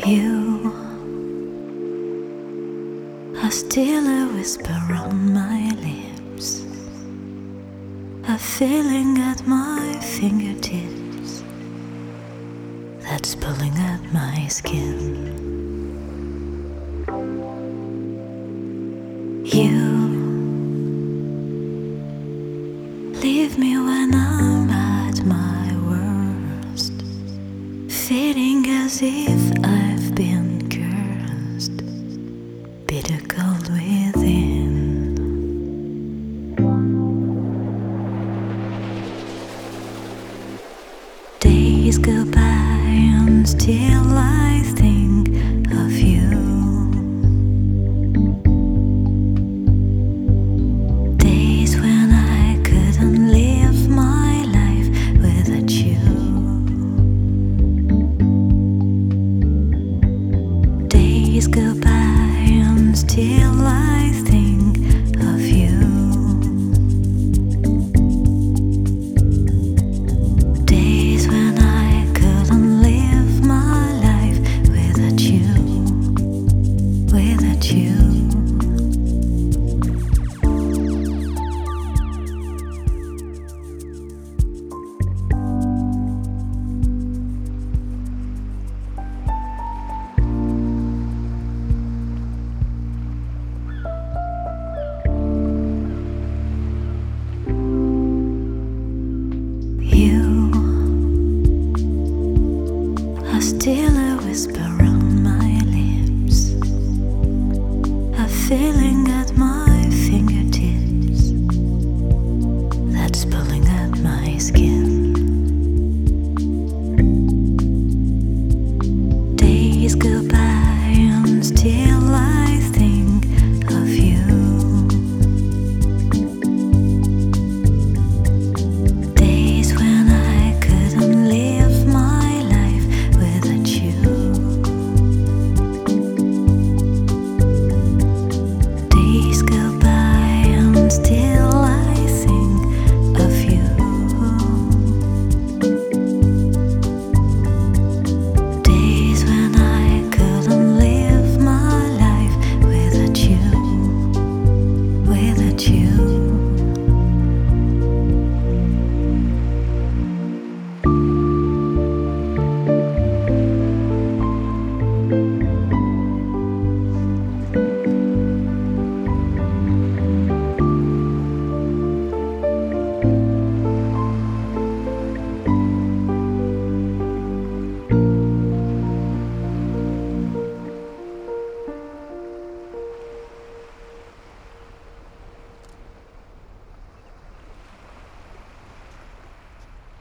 You are still a whisper on my lips, a feeling at my fingertips that's pulling at my skin. You leave me when I'm at my worst, feeling as if I've been cursed, bitter cold within. Days go by and still I think of you. Days when I couldn't live my life without you. Days go by and still I think of you. Days when I couldn't live my life without you, without you. You are still a whisper on my lips, a feeling at my